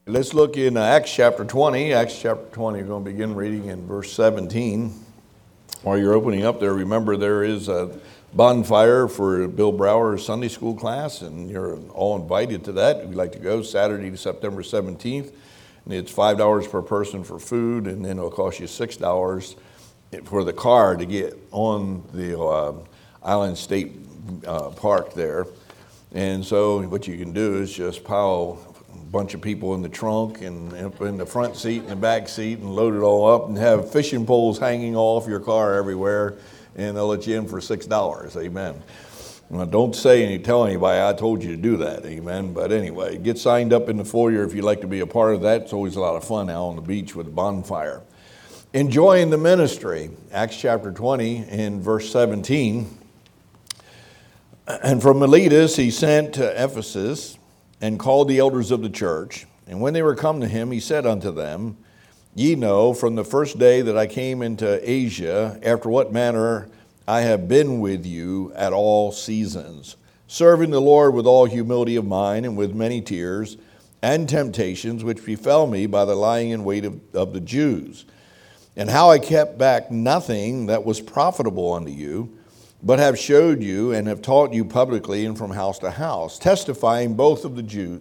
Let's look in Acts chapter 20. Acts chapter 20, we're going to begin reading in verse 17. While you're opening up there, remember there is a bonfire for Bill Brower's Sunday school class, and you're all invited to that. If you'd like to go, Saturday, September 17th. And it's $5 per person for food, and then it'll cost you $6 for the car to get on the Island State Park there. And so what you can do is just pile bunch of people in the trunk and in the front seat and the back seat and load it all up and have fishing poles hanging off your car everywhere, and they'll let you in for $6. Amen. Well, don't tell anybody I told you to do that. Amen. But anyway, get signed up in the foyer if you'd like to be a part of that. It's always a lot of fun out on the beach with a bonfire. Enjoying the ministry. Acts chapter 20 in verse 17. And from Miletus he sent to Ephesus, and called the elders of the church. And when they were come to him, he said unto them, Ye know from the first day that I came into Asia, after what manner I have been with you at all seasons, serving the Lord with all humility of mind and with many tears and temptations, which befell me by the lying in wait of the Jews, and how I kept back nothing that was profitable unto you, but have showed you and have taught you publicly and from house to house, testifying both to the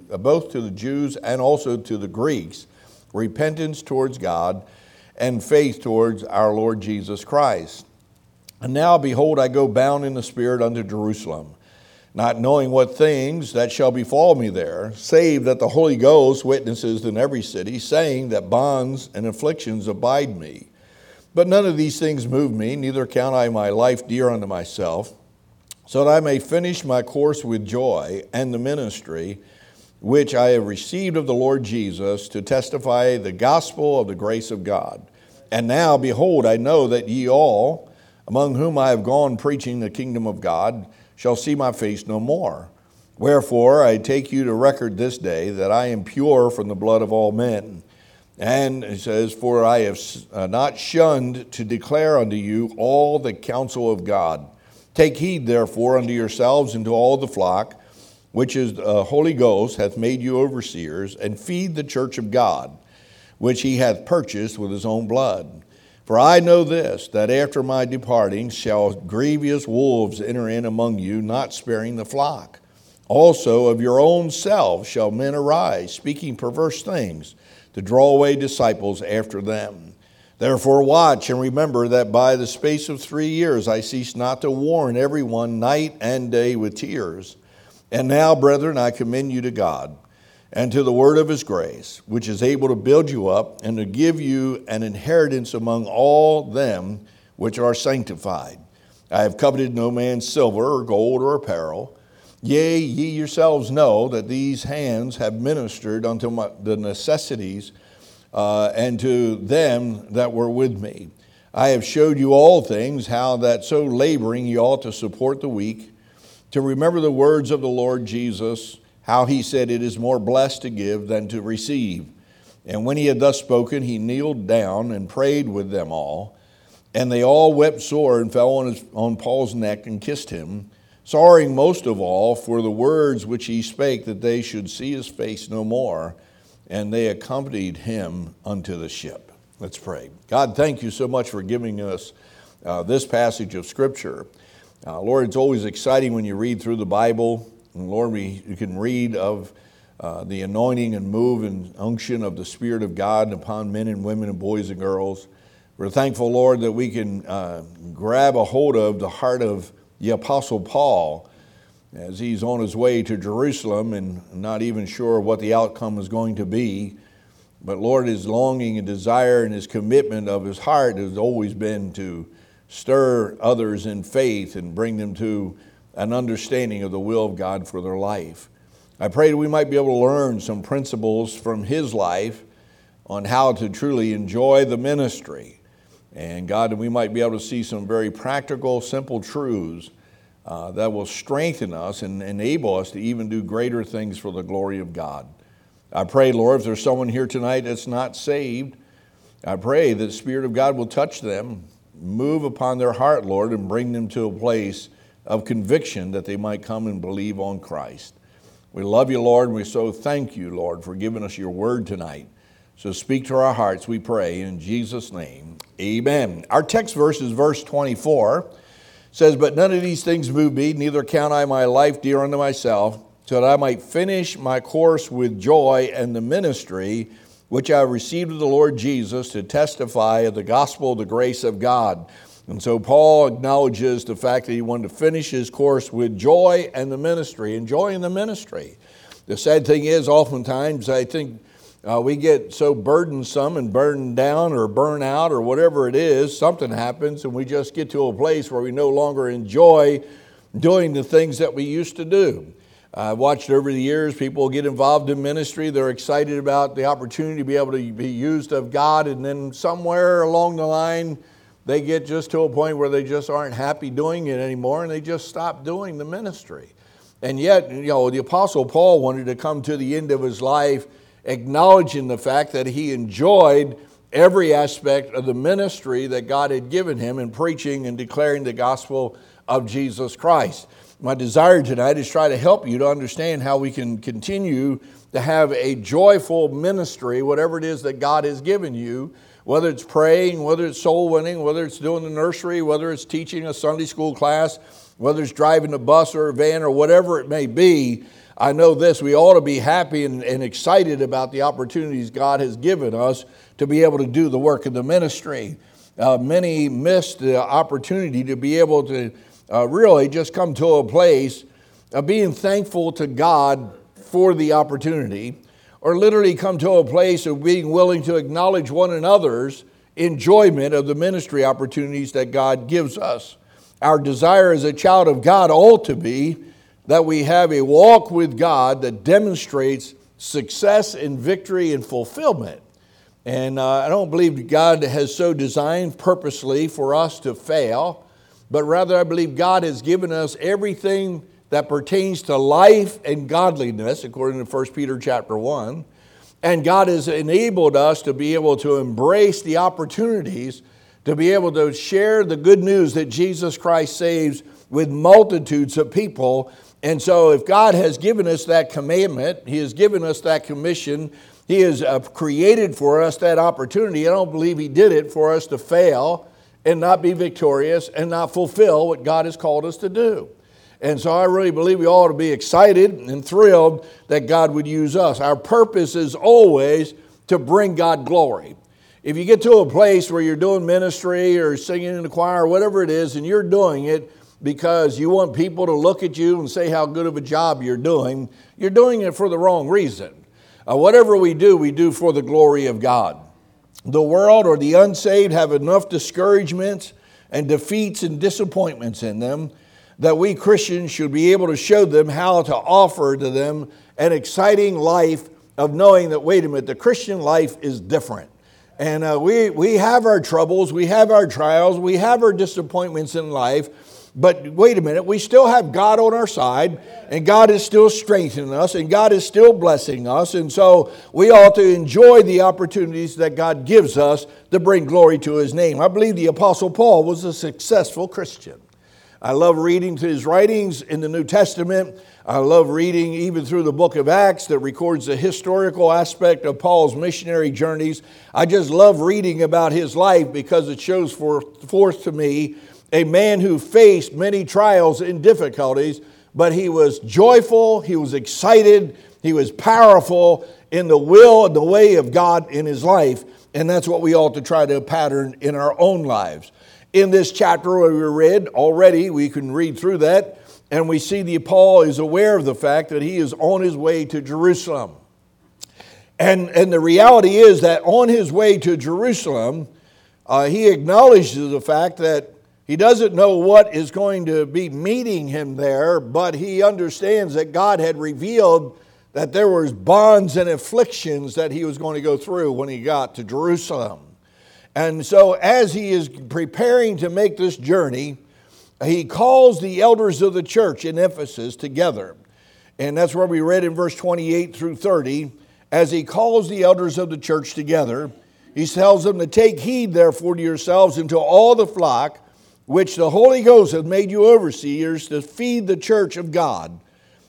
Jews and also to the Greeks, repentance towards God and faith towards our Lord Jesus Christ. And now, behold, I go bound in the Spirit unto Jerusalem, not knowing what things that shall befall me there, save that the Holy Ghost witnesses in every city, saying that bonds and afflictions abide me. But none of these things move me, neither count I my life dear unto myself, so that I may finish my course with joy and the ministry which I have received of the Lord Jesus, to testify the gospel of the grace of God. And now, behold, I know that ye all, among whom I have gone preaching the kingdom of God, shall see my face no more. Wherefore I take you to record this day that I am pure from the blood of all men. And it says, For I have not shunned to declare unto you all the counsel of God. Take heed therefore unto yourselves and to all the flock, which is the Holy Ghost hath made you overseers, and feed the church of God, which he hath purchased with his own blood. For I know this, that after my departing shall grievous wolves enter in among you, not sparing the flock. Also of your own selves shall men arise, speaking perverse things, to draw away disciples after them. Therefore watch and remember that by the space of 3 years I cease not to warn every one night and day with tears. And now, brethren, I commend you to God and to the word of his grace, which is able to build you up and to give you an inheritance among all them which are sanctified. I have coveted no man's silver or gold or apparel. Yea, ye yourselves know that these hands have ministered unto the necessities and to them that were with me. I have showed you all things, how that so laboring ye ought to support the weak, to remember the words of the Lord Jesus, how he said, It is more blessed to give than to receive. And when he had thus spoken, he kneeled down and prayed with them all. And they all wept sore and fell on Paul's neck and kissed him, sorrowing most of all for the words which he spake, that they should see his face no more. And they accompanied him unto the ship. Let's pray. God, thank you so much for giving us this passage of Scripture. Lord, it's always exciting when you read through the Bible. And Lord, you can read of the anointing and move and unction of the Spirit of God upon men and women and boys and girls. We're thankful, Lord, that we can grab a hold of the heart of the Apostle Paul as he's on his way to Jerusalem and not even sure what the outcome is going to be. But Lord, his longing and desire and his commitment of his heart has always been to stir others in faith and bring them to an understanding of the will of God for their life. I pray that we might be able to learn some principles from his life on how to truly enjoy the ministry. And God, that we might be able to see some very practical, simple truths that will strengthen us and enable us to even do greater things for the glory of God. I pray, Lord, if there's someone here tonight that's not saved, I pray that the Spirit of God will touch them, move upon their heart, Lord, and bring them to a place of conviction that they might come and believe on Christ. We love you, Lord, and we so thank you, Lord, for giving us your word tonight. So speak to our hearts, we pray, in Jesus' name, amen. Our text verse is verse 24. It says, "But none of these things move me, neither count I my life dear unto myself, so that I might finish my course with joy and the ministry which I have received of the Lord Jesus to testify of the gospel of the grace of God." And so Paul acknowledges the fact that he wanted to finish his course with joy and the ministry, and joy in the ministry. The sad thing is, oftentimes, I think we get so burdensome and burdened down or burn out or whatever it is, something happens and we just get to a place where we no longer enjoy doing the things that we used to do. I've watched over the years, people get involved in ministry, they're excited about the opportunity to be able to be used of God, and then somewhere along the line, they get just to a point where they just aren't happy doing it anymore, and they just stop doing the ministry. And yet, the Apostle Paul wanted to come to the end of his life acknowledging the fact that he enjoyed every aspect of the ministry that God had given him in preaching and declaring the gospel of Jesus Christ. My desire tonight is try to help you to understand how we can continue to have a joyful ministry, whatever it is that God has given you, whether it's praying, whether it's soul winning, whether it's doing the nursery, whether it's teaching a Sunday school class, whether it's driving a bus or a van or whatever it may be. I know this, we ought to be happy and excited about the opportunities God has given us to be able to do the work of the ministry. Many miss the opportunity to be able to really just come to a place of being thankful to God for the opportunity, or literally come to a place of being willing to acknowledge one another's enjoyment of the ministry opportunities that God gives us. Our desire as a child of God ought to be that we have a walk with God that demonstrates success and victory and fulfillment. And I don't believe God has so designed purposely for us to fail, but rather I believe God has given us everything that pertains to life and godliness, according to 1 Peter chapter 1. And God has enabled us to be able to embrace the opportunities to be able to share the good news that Jesus Christ saves with multitudes of people. And so if God has given us that commandment, He has given us that commission, He has created for us that opportunity, I don't believe He did it for us to fail and not be victorious and not fulfill what God has called us to do. And so I really believe we ought to be excited and thrilled that God would use us. Our purpose is always to bring God glory. If you get to a place where you're doing ministry or singing in the choir or whatever it is, and you're doing it because you want people to look at you and say how good of a job you're doing it for the wrong reason. Whatever we do for the glory of God. The world or the unsaved have enough discouragements and defeats and disappointments in them that we Christians should be able to show them how to offer to them an exciting life of knowing that, wait a minute, the Christian life is different. And we have our troubles, we have our trials, we have our disappointments in life, but wait a minute, we still have God on our side, and God is still strengthening us, and God is still blessing us, and so we ought to enjoy the opportunities that God gives us to bring glory to His name. I believe the Apostle Paul was a successful Christian. I love reading his writings in the New Testament. I love reading even through the book of Acts that records the historical aspect of Paul's missionary journeys. I just love reading about his life because it shows forth to me a man who faced many trials and difficulties, but he was joyful, he was excited, he was powerful in the will and the way of God in his life. And that's what we ought to try to pattern in our own lives. In this chapter we read already, we can read through that, and we see that Paul is aware of the fact that he is on his way to Jerusalem. And the reality is that on his way to Jerusalem, he acknowledges the fact that he doesn't know what is going to be meeting him there, but he understands that God had revealed that there was bonds and afflictions that he was going to go through when he got to Jerusalem. And so as he is preparing to make this journey, he calls the elders of the church in Ephesus together. And that's where we read in verse 28 through 30. As he calls the elders of the church together, he tells them to take heed therefore to yourselves and to all the flock, which the Holy Ghost hath made you overseers to feed the church of God,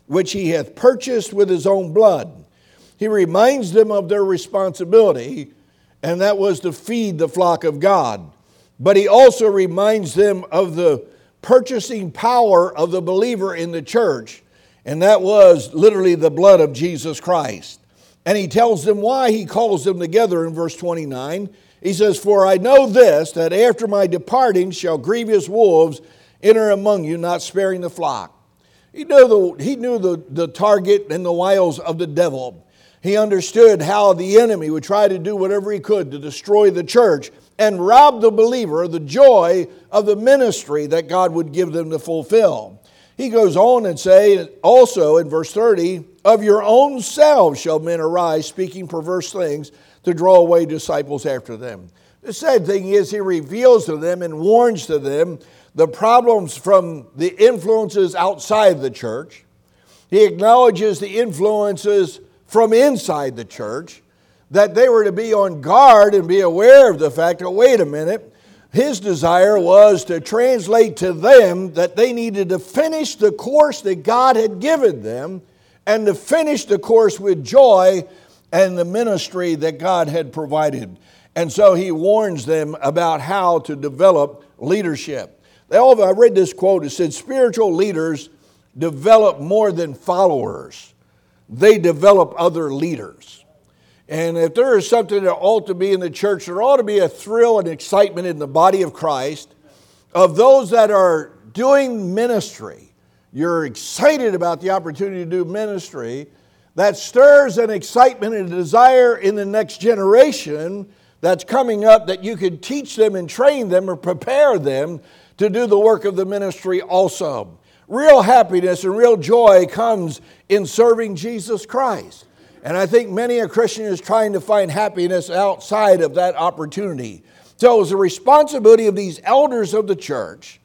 which he hath purchased with his own blood. He reminds them of their responsibility, and that was to feed the flock of God. But he also reminds them of the purchasing power of the believer in the church, and that was literally the blood of Jesus Christ. And he tells them why he calls them together in verse 29. He says, "For I know this, that after my departing shall grievous wolves enter among you, not sparing the flock." He knew the target and the wiles of the devil. He understood how the enemy would try to do whatever he could to destroy the church and rob the believer of the joy of the ministry that God would give them to fulfill. He goes on and say also in verse 30, "Of your own selves shall men arise, speaking perverse things, to draw away disciples after them." The sad thing is he reveals to them and warns to them the problems from the influences outside the church. He acknowledges the influences from inside the church, that they were to be on guard and be aware of the fact that, wait a minute, his desire was to translate to them that they needed to finish the course that God had given them and to finish the course with joy and the ministry that God had provided. And so he warns them about how to develop leadership. I read this quote. It said, "Spiritual leaders develop more than followers. They develop other leaders." And if there is something that ought to be in the church, there ought to be a thrill and excitement in the body of Christ of those that are doing ministry. You're excited about the opportunity to do ministry. That stirs an excitement and a desire in the next generation that's coming up, that you can teach them and train them or prepare them to do the work of the ministry also. Real happiness and real joy comes in serving Jesus Christ. And I think many a Christian is trying to find happiness outside of that opportunity. So it was the responsibility of these elders of the church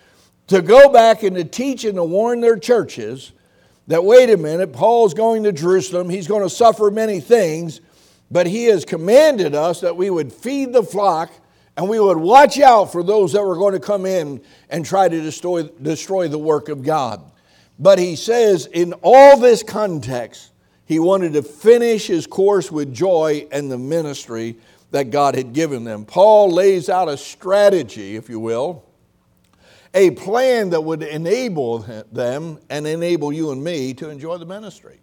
to go back and to teach and to warn their churches that, wait a minute, Paul's going to Jerusalem. He's going to suffer many things, but he has commanded us that we would feed the flock and we would watch out for those that were going to come in and try to destroy the work of God. But he says in all this context, he wanted to finish his course with joy and the ministry that God had given them. Paul lays out a strategy, if you will, a plan that would enable them and enable you and me to enjoy the ministry.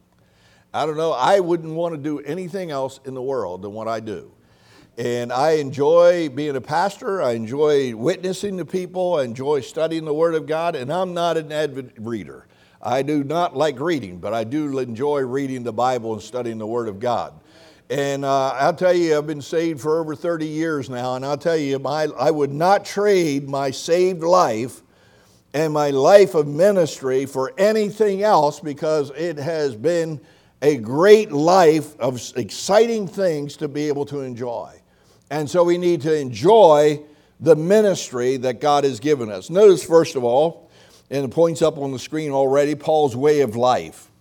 I don't know, I wouldn't want to do anything else in the world than what I do. And I enjoy being a pastor. I enjoy witnessing to people. I enjoy studying the Word of God. And I'm not an avid reader. I do not like reading, but I do enjoy reading the Bible and studying the Word of God. And I'll tell you, I've been saved for over 30 years now. And I'll tell you, I would not trade my saved life and my life of ministry for anything else, because it has been a great life of exciting things to be able to enjoy. And so we need to enjoy the ministry that God has given us. Notice, first of all, and it points up on the screen already, Paul's way of life.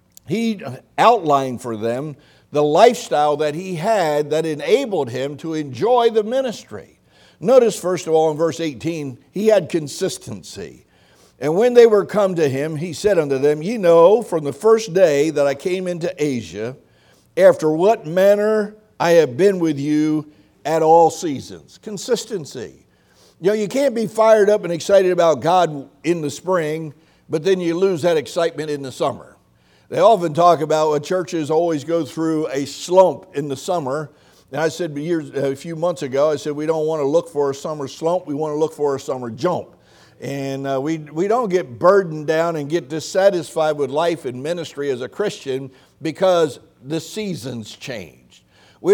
He outlined for them the lifestyle that he had that enabled him to enjoy the ministry. Notice, first of all, in verse 18, he had consistency. And when they were come to him, he said unto them, "Ye know from the first day that I came into Asia, after what manner I have been with you at all seasons." Consistency. You know, you can't be fired up and excited about God in the spring, but then you lose that excitement in the summer. They often talk about what churches always go through a slump in the summer. And I said a few months ago, I said we don't want to look for a summer slump, we want to look for a summer jump. And we don't get burdened down and get dissatisfied with life and ministry as a Christian because the seasons change. We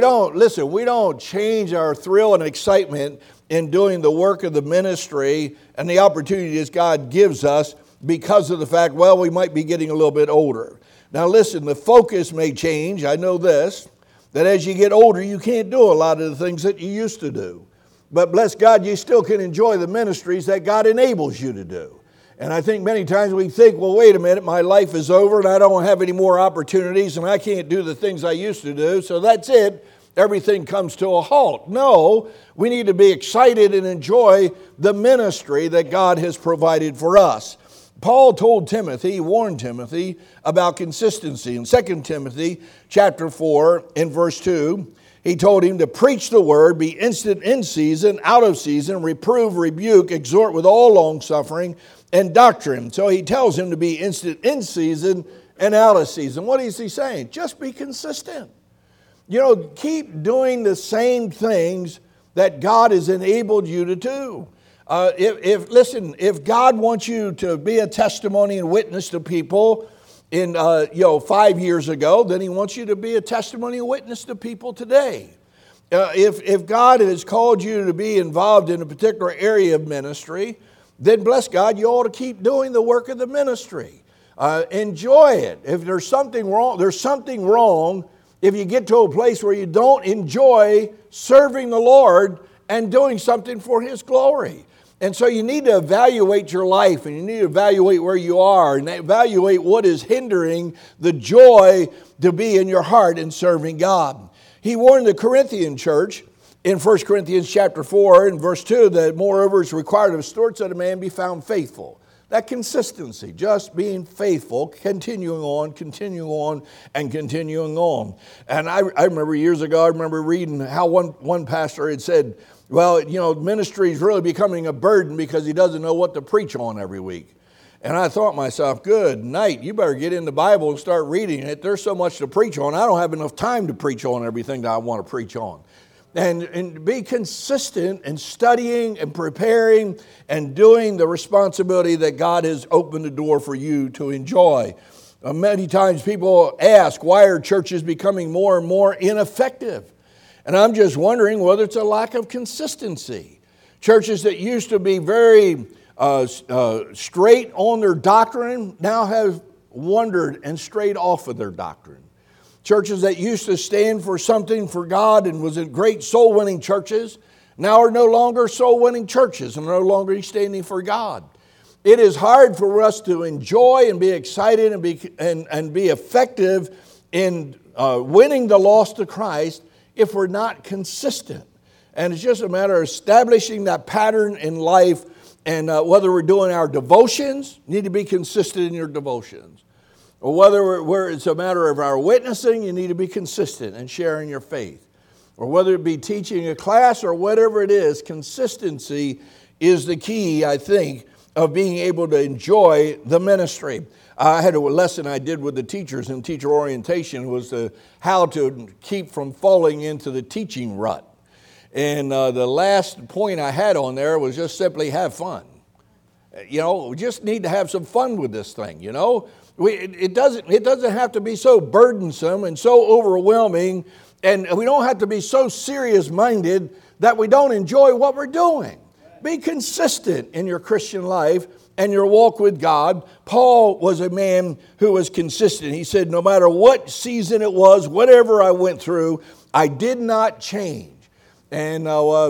don't change our thrill and excitement in doing the work of the ministry and the opportunities God gives us because of the fact, well, we might be getting a little bit older. Now listen, the focus may change. I know this, that as you get older, you can't do a lot of the things that you used to do. But bless God, you still can enjoy the ministries that God enables you to do. And I think many times we think, well, wait a minute, my life is over and I don't have any more opportunities and I can't do the things I used to do, so that's it. Everything comes to a halt. No, we need to be excited and enjoy the ministry that God has provided for us. Paul told Timothy, he warned Timothy about consistency. In 2 Timothy chapter 4 in verse 2, he told him to preach the word, be instant in season, out of season, reprove, rebuke, exhort with all longsuffering and doctrine. So he tells him to be instant in season and out of season. What is he saying? Just be consistent. Keep doing the same things that God has enabled you to do. If God wants you to be a testimony and witness to people in 5 years ago, then he wants you to be a testimony and witness to people today. If God has called you to be involved in a particular area of ministry, then bless God, you ought to keep doing the work of the ministry. Enjoy it. If there's something wrong, there's something wrong if you get to a place where you don't enjoy serving the Lord and doing something for His glory. And so you need to evaluate your life, and you need to evaluate where you are and evaluate what is hindering the joy to be in your heart in serving God. He warned the Corinthian church in 1 Corinthians chapter 4 and verse 2 that moreover is required of stewards that a man be found faithful. That consistency, just being faithful, continuing on, and continuing on. And I remember years ago, I remember reading how one pastor had said, well, ministry is really becoming a burden because he doesn't know what to preach on every week. And I thought to myself, good night, you better get in the Bible and start reading it. There's so much to preach on. I don't have enough time to preach on everything that I want to preach on. And be consistent in studying and preparing and doing the responsibility that God has opened the door for you to enjoy. Many times people ask, why are churches becoming more and more ineffective? And I'm just wondering whether it's a lack of consistency. Churches that used to be very straight on their doctrine now have wandered and strayed off of their doctrine. Churches that used to stand for something for God and was in great soul-winning churches now are no longer soul-winning churches and no longer standing for God. It is hard for us to enjoy and be excited and be effective in winning the lost to Christ if we're not consistent. And it's just a matter of establishing that pattern in life. And whether we're doing our devotions, you need to be consistent in your devotions. Or whether it's a matter of our witnessing, you need to be consistent in sharing your faith. Or whether it be teaching a class or whatever it is, consistency is the key, I think, of being able to enjoy the ministry. I had a lesson I did with the teachers in teacher orientation was how to keep from falling into the teaching rut. And the last point I had on there was just simply have fun. We just need to have some fun with this thing, It doesn't have to be so burdensome and so overwhelming, and we don't have to be so serious-minded that we don't enjoy what we're doing. Be consistent in your Christian life and your walk with God. Paul was a man who was consistent. He said, no matter what season it was, whatever I went through, I did not change. And,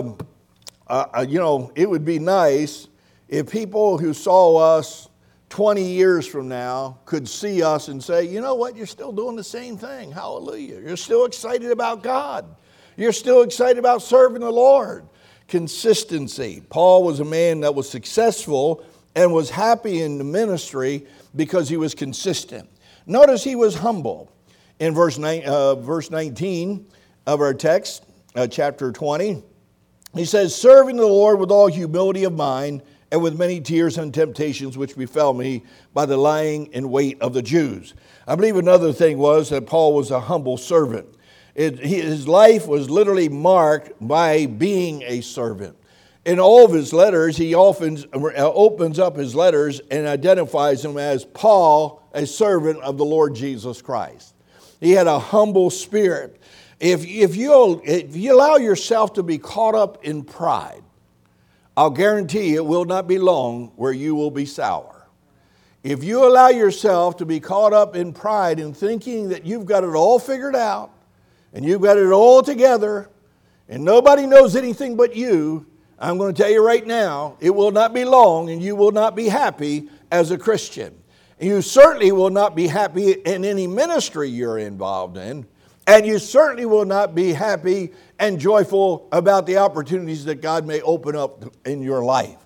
it would be nice if people who saw us 20 years from now could see us and say, you know what, you're still doing the same thing. Hallelujah. You're still excited about God. You're still excited about serving the Lord. Consistency. Paul was a man that was successful and was happy in the ministry because he was consistent. Notice he was humble. In verse 19 of our text, chapter 20, he says, serving the Lord with all humility of mind and with many tears and temptations which befell me by the lying in wait of the Jews. I believe another thing was that Paul was a humble servant. His life was literally marked by being a servant. In all of his letters, he often opens up his letters and identifies him as Paul, a servant of the Lord Jesus Christ. He had a humble spirit. If you allow yourself to be caught up in pride, I'll guarantee it will not be long where you will be sour. If you allow yourself to be caught up in pride and thinking that you've got it all figured out and you've got it all together and nobody knows anything but you, I'm going to tell you right now, it will not be long and you will not be happy as a Christian. You certainly will not be happy in any ministry you're involved in. And you certainly will not be happy and joyful about the opportunities that God may open up in your life.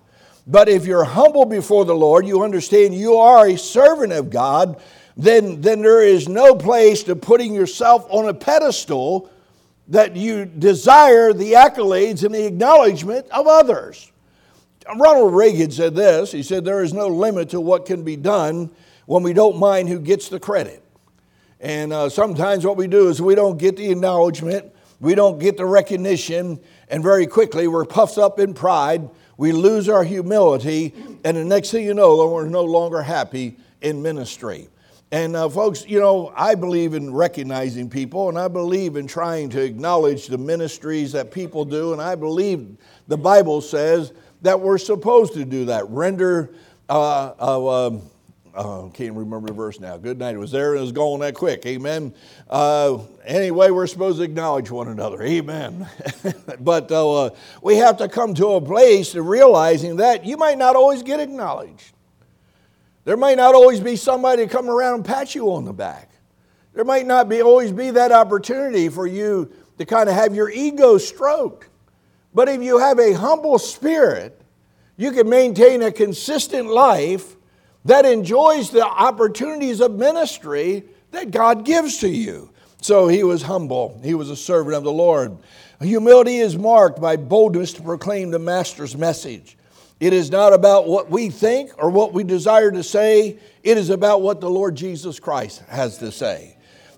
But if you're humble before the Lord, you understand you are a servant of God, then there is no place to putting yourself on a pedestal that you desire the accolades and the acknowledgement of others. Ronald Reagan said this. He said, there is no limit to what can be done when we don't mind who gets the credit. And sometimes what we do is we don't get the acknowledgement, we don't get the recognition, and very quickly we're puffed up in pride, we lose our humility, and the next thing you know, we're no longer happy in ministry. And folks, I believe in recognizing people, and I believe in trying to acknowledge the ministries that people do, and I believe the Bible says that we're supposed to do that. Render, can't remember the verse now. Good night. It was there and it was going that quick. Amen. Anyway, we're supposed to acknowledge one another. Amen. But we have to come to a place of realizing that you might not always get acknowledged. There might not always be somebody to come around and pat you on the back. There might not always be that opportunity for you to kind of have your ego stroked. But if you have a humble spirit, you can maintain a consistent life that enjoys the opportunities of ministry that God gives to you. So he was humble. He was a servant of the Lord. Humility is marked by boldness to proclaim the Master's message. It is not about what we think or what we desire to say. It is about what the Lord Jesus Christ has to say.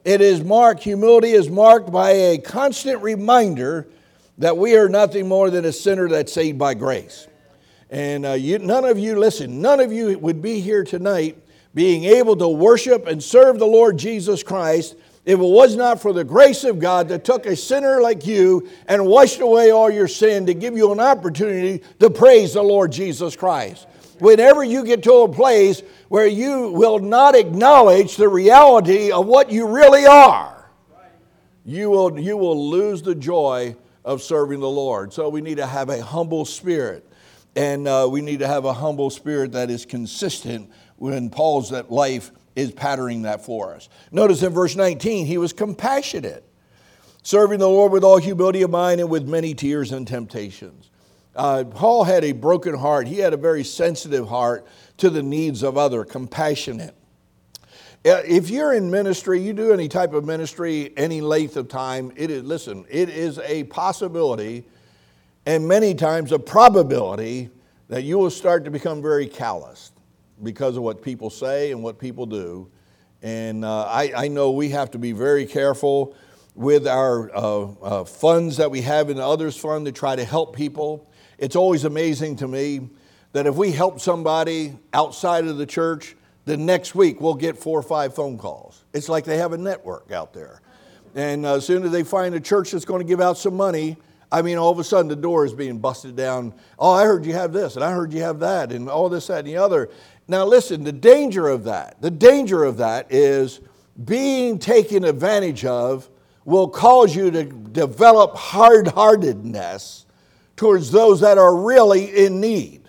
Humility is marked by a constant reminder that we are nothing more than a sinner that's saved by grace. And none of you would be here tonight being able to worship and serve the Lord Jesus Christ if it was not for the grace of God that took a sinner like you and washed away all your sin to give you an opportunity to praise the Lord Jesus Christ. Whenever you get to a place where you will not acknowledge the reality of what you really are, you will lose the joy of serving the Lord. So we need to have a humble spirit. And we need to have a humble spirit that is consistent when Paul's life is patterning that for us. Notice in verse 19, he was compassionate, serving the Lord with all humility of mind and with many tears and temptations. Paul had a broken heart. He had a very sensitive heart to the needs of others, compassionate. If you're in ministry, you do any type of ministry, any length of time, it is a possibility and many times a probability that you will start to become very calloused because of what people say and what people do. And I know we have to be very careful with our funds that we have in the others fund to try to help people. It's always amazing to me that if we help somebody outside of the church, the next week we'll get 4 or 5 phone calls. It's like they have a network out there. And as soon as they find a church that's going to give out some money, all of a sudden the door is being busted down. Oh, I heard you have this, and I heard you have that, and all this, that, and the other. Now listen, the danger of that is being taken advantage of will cause you to develop hard-heartedness towards those that are really in need.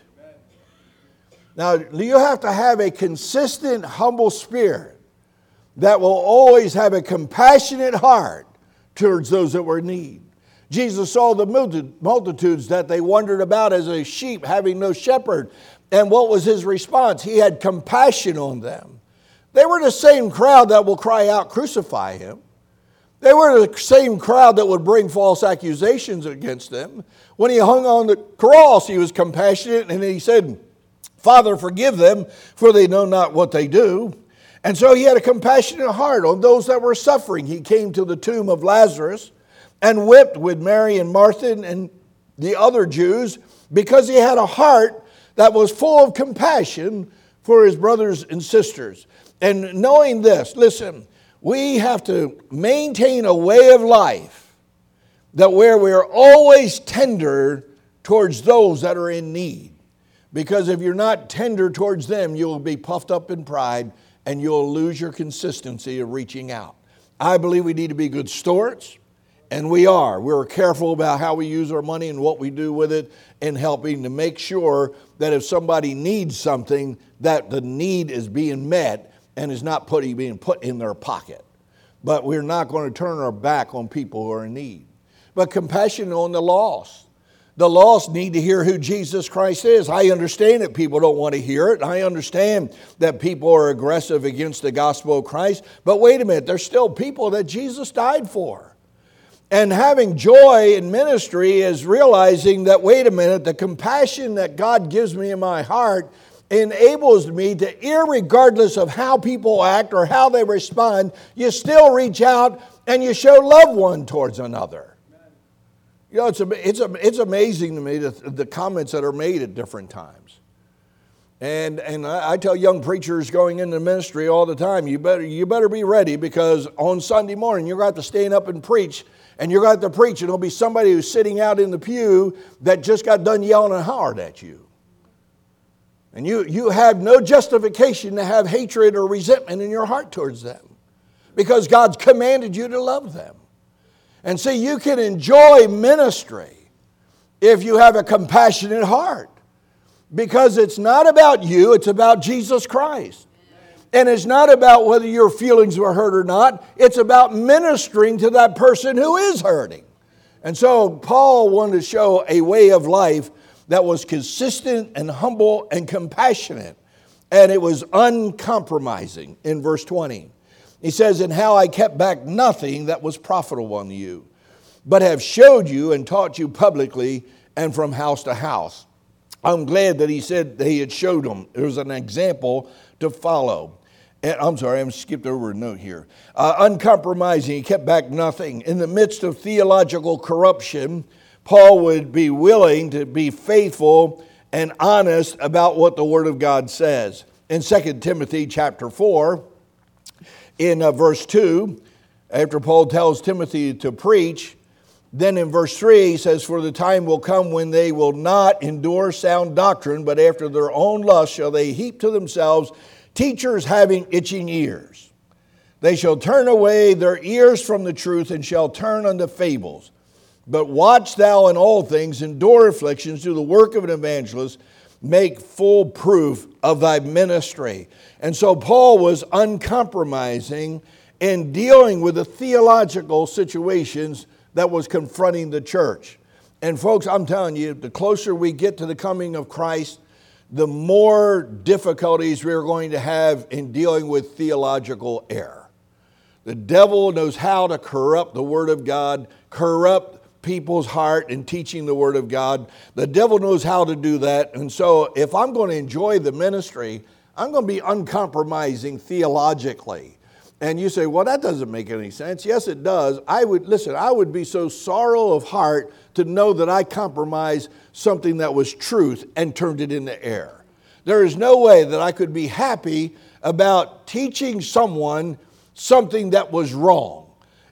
Now, you have to have a consistent, humble spirit that will always have a compassionate heart towards those that were in need. Jesus saw the multitudes that they wandered about as a sheep having no shepherd. And what was his response? He had compassion on them. They were the same crowd that will cry out, crucify him. They were the same crowd that would bring false accusations against them. When he hung on the cross, he was compassionate and he said, Father, forgive them, for they know not what they do. And so he had a compassionate heart on those that were suffering. He came to the tomb of Lazarus and wept with Mary and Martha and the other Jews because he had a heart that was full of compassion for his brothers and sisters. And knowing this, listen, we have to maintain a way of life that where we are always tender towards those that are in need. Because if you're not tender towards them, you'll be puffed up in pride and you'll lose your consistency of reaching out. I believe we need to be good stewards. And we are. We're careful about how we use our money and what we do with it in helping to make sure that if somebody needs something, that the need is being met and is not being put in their pocket. But we're not going to turn our back on people who are in need. But compassion on the lost. The lost need to hear who Jesus Christ is. I understand that people don't want to hear it. I understand that people are aggressive against the gospel of Christ. But wait a minute, there's still people that Jesus died for. And having joy in ministry is realizing that, wait a minute, the compassion that God gives me in my heart enables me to, irregardless of how people act or how they respond, you still reach out and you show love one towards another. You know, it's amazing to me the comments that are made at different times. And I tell young preachers going into ministry all the time, you better be ready, because on Sunday morning you're going to have to stand up and preach, and you're going to have to preach, and there'll be somebody who's sitting out in the pew that just got done yelling and hollering at you. And you have no justification to have hatred or resentment in your heart towards them, because God's commanded you to love them. And see, you can enjoy ministry if you have a compassionate heart, because it's not about you, it's about Jesus Christ. And it's not about whether your feelings were hurt or not, it's about ministering to that person who is hurting. And so Paul wanted to show a way of life that was consistent and humble and compassionate, and it was uncompromising. In verse 20, he says, "And how I kept back nothing that was profitable unto you, but have showed you and taught you publicly and from house to house." I'm glad that he said that he had showed them. It was an example to follow. And I'm sorry, I skipped over a note here. Uncompromising, he kept back nothing. In the midst of theological corruption, Paul would be willing to be faithful and honest about what the Word of God says. In 2 Timothy chapter 4, in verse 2, after Paul tells Timothy to preach, then in verse 3 he says, "For the time will come when they will not endure sound doctrine, but after their own lust shall they heap to themselves teachers having itching ears. They shall turn away their ears from the truth and shall turn unto fables. But watch thou in all things, endure afflictions, do the work of an evangelist, make full proof of thy ministry." And so Paul was uncompromising in dealing with the theological situations that was confronting the church. And folks, I'm telling you, the closer we get to the coming of Christ, the more difficulties we're going to have in dealing with theological error. The devil knows how to corrupt the Word of God, corrupt people's heart in teaching the Word of God. The devil knows how to do that. And so if I'm going to enjoy the ministry, I'm going to be uncompromising theologically. And you say, well, that doesn't make any sense. Yes, it does. I would be so sorrow of heart to know that I compromised something that was truth and turned it into error. There is no way that I could be happy about teaching someone something that was wrong.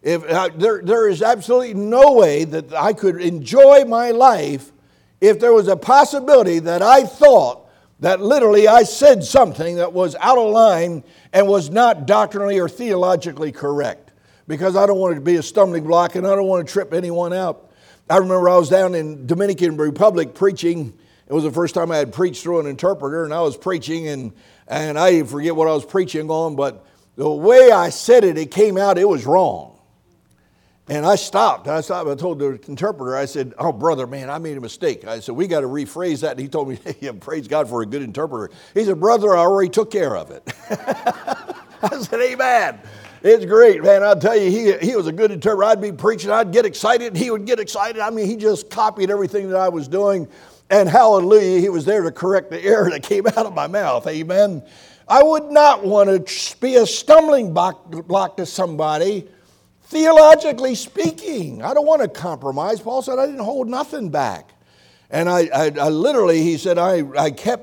There is absolutely no way that I could enjoy my life if there was a possibility that I thought that literally I said something that was out of line and was not doctrinally or theologically correct, because I don't want it to be a stumbling block and I don't want to trip anyone out. I remember I was down in Dominican Republic preaching. It was the first time I had preached through an interpreter, and I was preaching, and I forget what I was preaching on, but the way I said it, it came out, it was wrong. And I stopped. I told the interpreter, I said, "Oh, brother, man, I made a mistake." I said, "We got to rephrase that." And he told me, "Yeah, praise God for a good interpreter." He said, "Brother, I already took care of it." I said, "Amen." It's great, man. I'll tell you, he was a good interpreter. I'd be preaching, I'd get excited, and he would get excited. I mean, he just copied everything that I was doing. And hallelujah, he was there to correct the error that came out of my mouth. Amen. I would not want to be a stumbling block to somebody, theologically speaking. I don't want to compromise. Paul said I didn't hold nothing back. And I literally, he said, I kept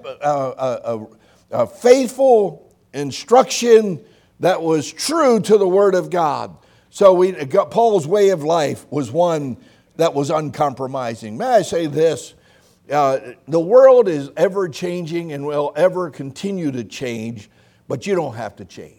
a faithful instruction that was true to the Word of God. So Paul's way of life was one that was uncompromising. May I say this? The world is ever changing and will ever continue to change, but you don't have to change.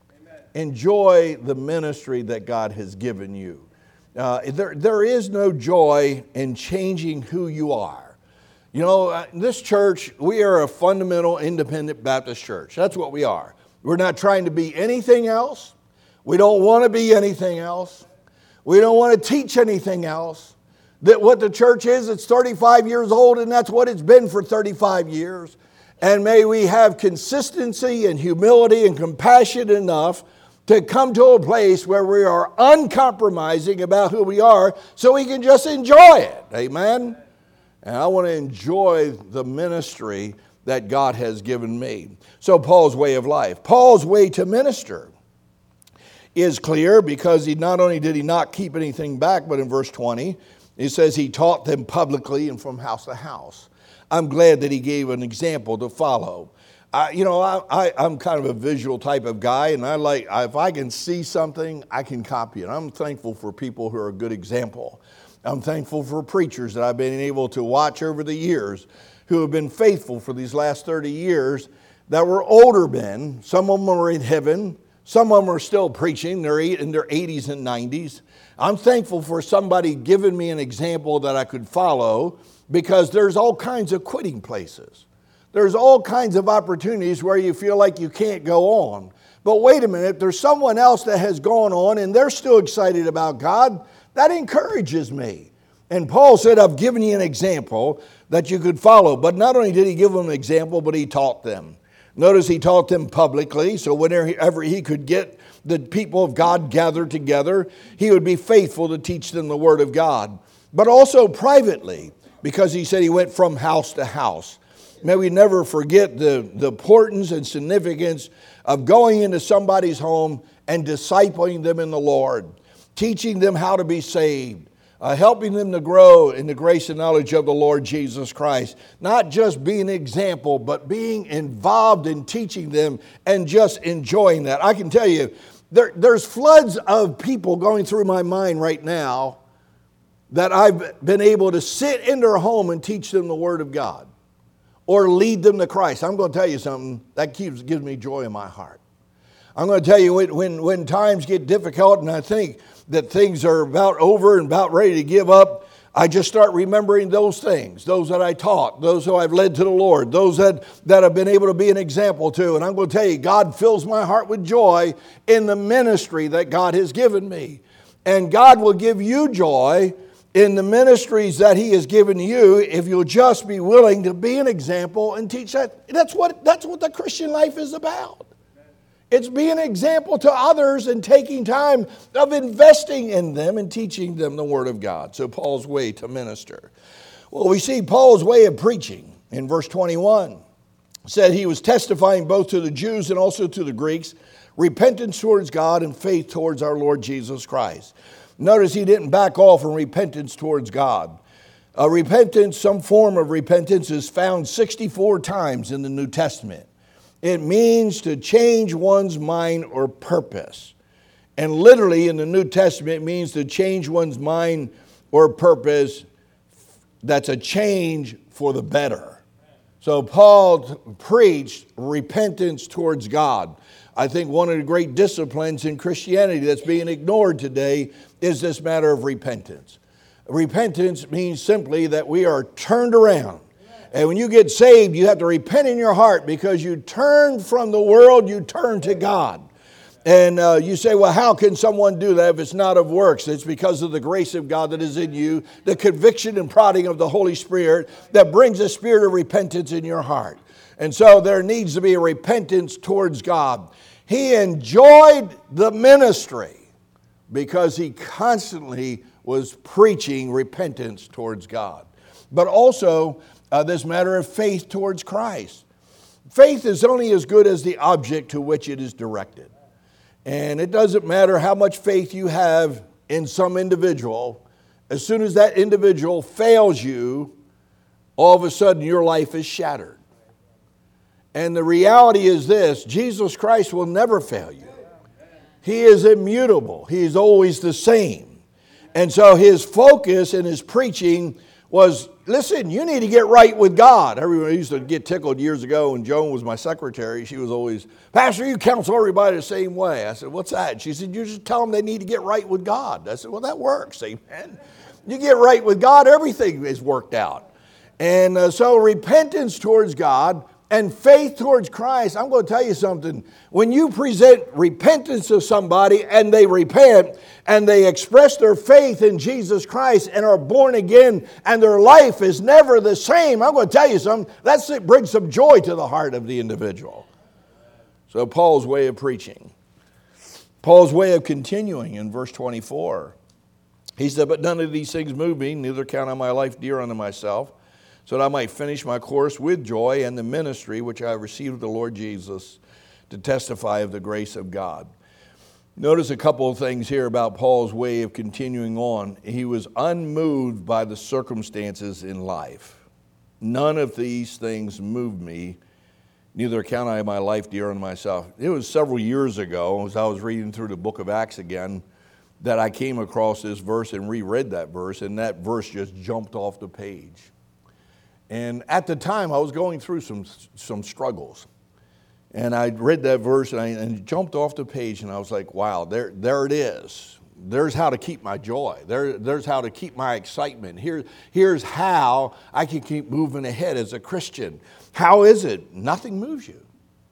Enjoy the ministry that God has given you. There is no joy in changing who you are. You know, this church, we are a fundamental independent Baptist church. That's what we are. We're not trying to be anything else. We don't want to be anything else. We don't want to teach anything else. That what the church is, it's 35 years old, and that's what it's been for 35 years. And may we have consistency and humility and compassion enough to come to a place where we are uncompromising about who we are so we can just enjoy it. Amen? And I want to enjoy the ministry that God has given me. So Paul's way of life. Paul's way to minister is clear because he not only did he not keep anything back, but in verse 20, he says he taught them publicly and from house to house. I'm glad that he gave an example to follow. I'm kind of a visual type of guy, and if I can see something, I can copy it. I'm thankful for people who are a good example. I'm thankful for preachers that I've been able to watch over the years who have been faithful for these last 30 years that were older men. Some of them are in heaven. Some of them are still preaching. They're in their 80s and 90s. I'm thankful for somebody giving me an example that I could follow because there's all kinds of quitting places. There's all kinds of opportunities where you feel like you can't go on. But wait a minute, there's someone else that has gone on and they're still excited about God. That encourages me. And Paul said, I've given you an example that you could follow. But not only did he give them an example, but he taught them. Notice he taught them publicly, so whenever he could get the people of God gathered together, he would be faithful to teach them the Word of God. But also privately, because he said he went from house to house. May we never forget the importance and significance of going into somebody's home and discipling them in the Lord, teaching them how to be saved, helping them to grow in the grace and knowledge of the Lord Jesus Christ. Not just being an example, but being involved in teaching them and just enjoying that. I can tell you, there's floods of people going through my mind right now that I've been able to sit in their home and teach them the Word of God or lead them to Christ. I'm going to tell you something that gives me joy in my heart. I'm going to tell you when times get difficult and I think that things are about over and about ready to give up, I just start remembering those things, those that I taught, those who I've led to the Lord, those that I've been able to be an example to. And I'm going to tell you, God fills my heart with joy in the ministry that God has given me. And God will give you joy in the ministries that He has given you if you'll just be willing to be an example and teach that. That's what the Christian life is about. It's being an example to others and taking time of investing in them and teaching them the Word of God. So Paul's way to minister. Well, we see Paul's way of preaching in verse 21. Said he was testifying both to the Jews and also to the Greeks, repentance towards God and faith towards our Lord Jesus Christ. Notice he didn't back off from repentance towards God. Repentance, some form of repentance, is found 64 times in the New Testament. It means to change one's mind or purpose. And literally in the New Testament, it means to change one's mind or purpose. That's a change for the better. So Paul preached repentance towards God. I think one of the great disciplines in Christianity that's being ignored today is this matter of repentance. Repentance means simply that we are turned around. And when you get saved, you have to repent in your heart because you turn from the world, you turn to God. And you say, well, how can someone do that if it's not of works? It's because of the grace of God that is in you, the conviction and prodding of the Holy Spirit that brings a spirit of repentance in your heart. And so there needs to be a repentance towards God. He enjoyed the ministry because he constantly was preaching repentance towards God. But also this matter of faith towards Christ. Faith is only as good as the object to which it is directed. And it doesn't matter how much faith you have in some individual. As soon as that individual fails you, all of a sudden your life is shattered. And the reality is this: Jesus Christ will never fail you. He is immutable. He is always the same. And so his focus in his preaching was, listen, you need to get right with God. Everyone used to get tickled years ago when Joan was my secretary. She was always, Pastor, you counsel everybody the same way. I said, what's that? She said, you just tell them they need to get right with God. I said, well, that works, amen. You get right with God, everything is worked out. And so repentance towards God and faith towards Christ. I'm going to tell you something. When you present repentance to somebody and they repent and they express their faith in Jesus Christ and are born again and their life is never the same, I'm going to tell you something. That brings some joy to the heart of the individual. So Paul's way of preaching. Paul's way of continuing in verse 24. He said, but none of these things move me, neither count I my life dear unto myself, so that I might finish my course with joy and the ministry which I have received of the Lord Jesus to testify of the grace of God. Notice a couple of things here about Paul's way of continuing on. He was unmoved by the circumstances in life. None of these things move me, neither count I my life dear unto myself. It was several years ago, as I was reading through the book of Acts again, that I came across this verse and reread that verse, and that verse just jumped off the page. And at the time, I was going through some struggles. And I read that verse and it jumped off the page, and I was like, wow, there it is. There's how to keep my joy. There's how to keep my excitement. Here's how I can keep moving ahead as a Christian. How is it? Nothing moves you.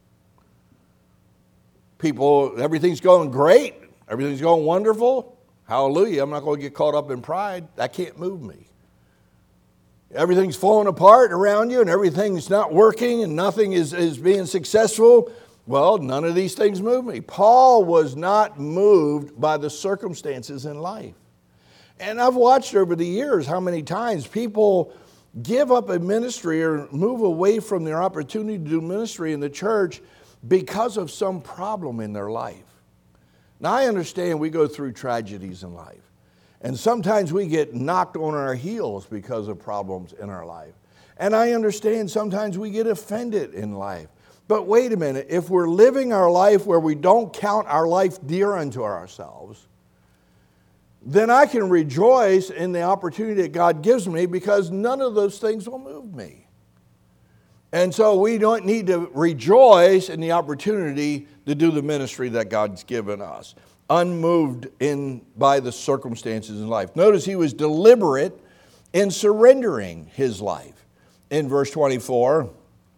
People, everything's going great. Everything's going wonderful. Hallelujah. I'm not going to get caught up in pride. That can't move me. Everything's falling apart around you and everything's not working and nothing is being successful. Well, none of these things move me. Paul was not moved by the circumstances in life. And I've watched over the years how many times people give up a ministry or move away from their opportunity to do ministry in the church because of some problem in their life. Now, I understand we go through tragedies in life. And sometimes we get knocked on our heels because of problems in our life. And I understand sometimes we get offended in life. But wait a minute, if we're living our life where we don't count our life dear unto ourselves, then I can rejoice in the opportunity that God gives me because none of those things will move me. And so we don't need to rejoice in the opportunity to do the ministry that God's given us, unmoved by the circumstances in life. Notice he was deliberate in surrendering his life. In verse 24,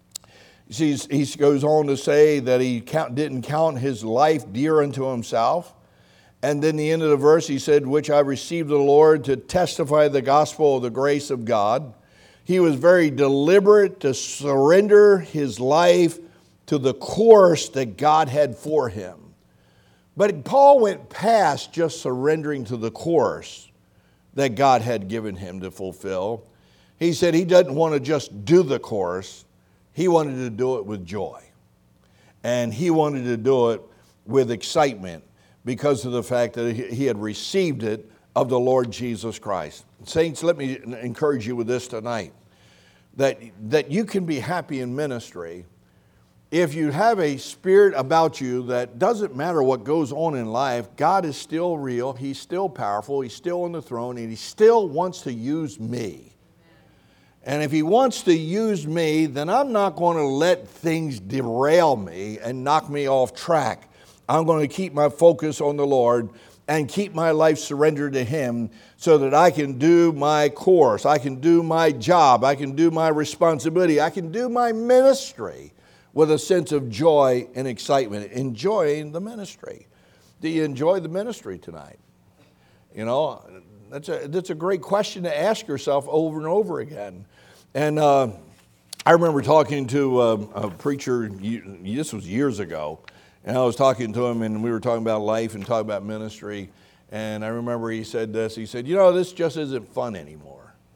he goes on to say that he didn't count his life dear unto himself. And then the end of the verse, he said, which I received of the Lord to testify the gospel of the grace of God. He was very deliberate to surrender his life to the course that God had for him. But Paul went past just surrendering to the course that God had given him to fulfill. He said he doesn't want to just do the course. He wanted to do it with joy. And he wanted to do it with excitement because of the fact that he had received it of the Lord Jesus Christ. Saints, let me encourage you with this tonight, that you can be happy in ministry if you have a spirit about you that doesn't matter what goes on in life, God is still real, he's still powerful, he's still on the throne, and he still wants to use me. And if he wants to use me, then I'm not going to let things derail me and knock me off track. I'm going to keep my focus on the Lord and keep my life surrendered to him so that I can do my course, I can do my job, I can do my responsibility, I can do my ministry with a sense of joy and excitement, enjoying the ministry. Do you enjoy the ministry tonight? You know, that's a great question to ask yourself over and over again. And I remember talking to a preacher, this was years ago, and I was talking to him, and we were talking about life and talking about ministry, and I remember he said this, he said, this just isn't fun anymore.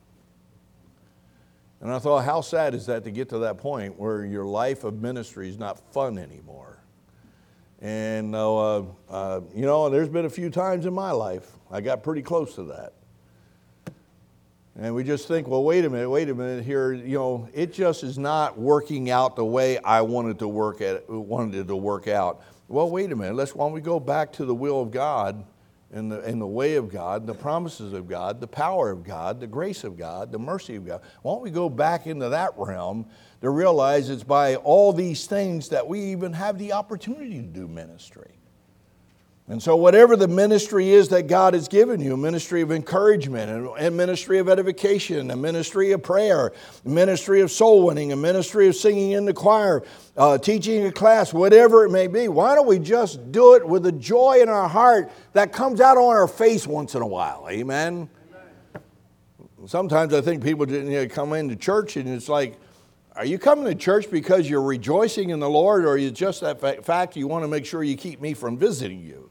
And I thought, how sad is that to get to that point where your life of ministry is not fun anymore? And, there's been a few times in my life I got pretty close to that. And we just think, well, wait a minute here, it just is not working out the way I wanted to work out. Well, wait a minute, why don't we go back to the will of God and the way of God, the promises of God, the power of God, the grace of God, the mercy of God. Why don't we go back into that realm to realize it's by all these things that we even have the opportunity to do ministry. And so whatever the ministry is that God has given you, a ministry of encouragement, a ministry of edification, a ministry of prayer, a ministry of soul winning, a ministry of singing in the choir, teaching a class, whatever it may be, why don't we just do it with a joy in our heart that comes out on our face once in a while? Amen? Sometimes I think people come into church and it's like, are you coming to church because you're rejoicing in the Lord, or are you just that fact you want to make sure you keep me from visiting you?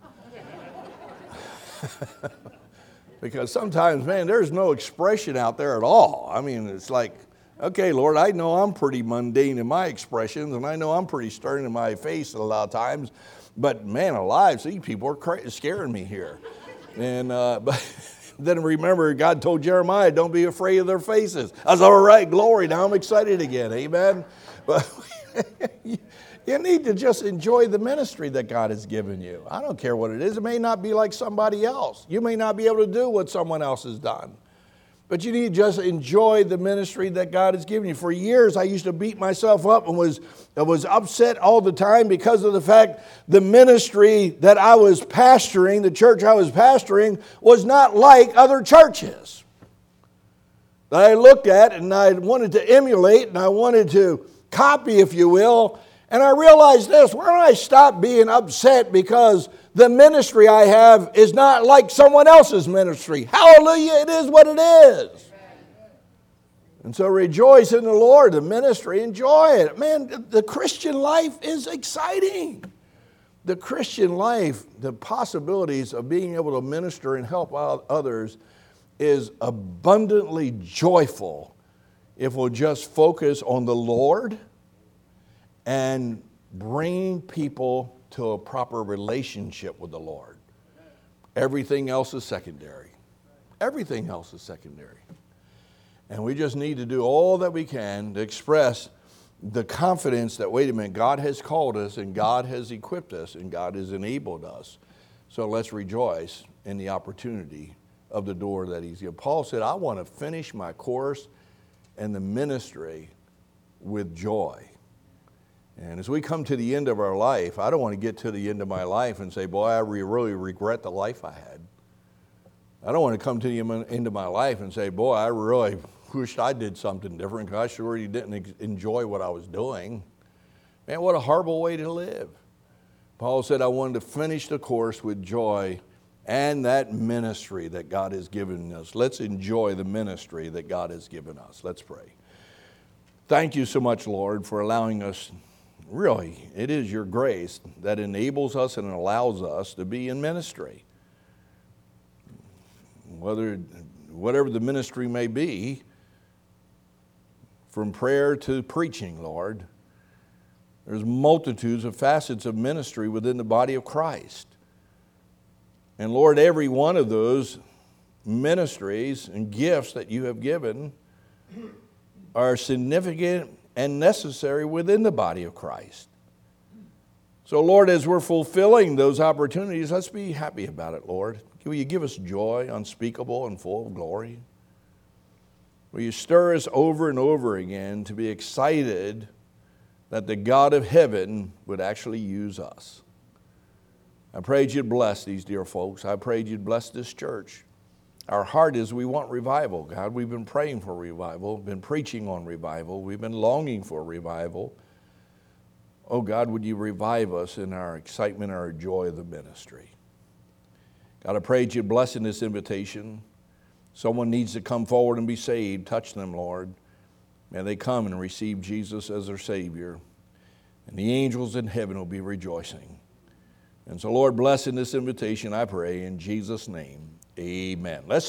Because sometimes, man, there's no expression out there at all. I mean, it's like, okay, Lord, I know I'm pretty mundane in my expressions, and I know I'm pretty stern in my face a lot of times, but man alive, these people are scaring me here. And but then remember, God told Jeremiah, don't be afraid of their faces. I was all right, glory, now I'm excited again, amen? But you need to just enjoy the ministry that God has given you. I don't care what it is. It may not be like somebody else. You may not be able to do what someone else has done. But you need to just enjoy the ministry that God has given you. For years, I used to beat myself up and was upset all the time because of the fact the ministry that I was pastoring, the church I was pastoring, was not like other churches that I looked at and I wanted to emulate and I wanted to copy, if you will. And I realized this, why don't I stop being upset because the ministry I have is not like someone else's ministry. Hallelujah, it is what it is. And so rejoice in the Lord, the ministry, enjoy it. Man, the Christian life is exciting. The Christian life, the possibilities of being able to minister and help out others is abundantly joyful if we'll just focus on the Lord and bring people to a proper relationship with the Lord. Everything else is secondary. Everything else is secondary. And we just need to do all that we can to express the confidence that, wait a minute, God has called us and God has equipped us and God has enabled us. So let's rejoice in the opportunity of the door that He's given. Paul said, I want to finish my course and the ministry with joy. And as we come to the end of our life, I don't want to get to the end of my life and say, boy, I really regret the life I had. I don't want to come to the end of my life and say, boy, I really wish I did something different because I sure didn't enjoy what I was doing. Man, what a horrible way to live. Paul said, I wanted to finish the course with joy and that ministry that God has given us. Let's enjoy the ministry that God has given us. Let's pray. Thank you so much, Lord, for allowing us. Really, it is your grace that enables us and allows us to be in ministry. Whatever the ministry may be, from prayer to preaching, Lord, there's multitudes of facets of ministry within the body of Christ. And Lord, every one of those ministries and gifts that you have given are significant and necessary within the body of Christ. So Lord, as we're fulfilling those opportunities, let's be happy about it, Lord. Will you give us joy unspeakable and full of glory? Will you stir us over and over again to be excited that the God of heaven would actually use us? I prayed you'd bless these dear folks. I prayed you'd bless this church. Our heart is we want revival, God. We've been praying for revival, been preaching on revival. We've been longing for revival. Oh, God, would you revive us in our excitement, our joy of the ministry? God, I prayed you'd bless in this invitation. Someone needs to come forward and be saved. Touch them, Lord. May they come and receive Jesus as their Savior. And the angels in heaven will be rejoicing. And so, Lord, bless in this invitation, I pray, in Jesus' name. Amen. Let's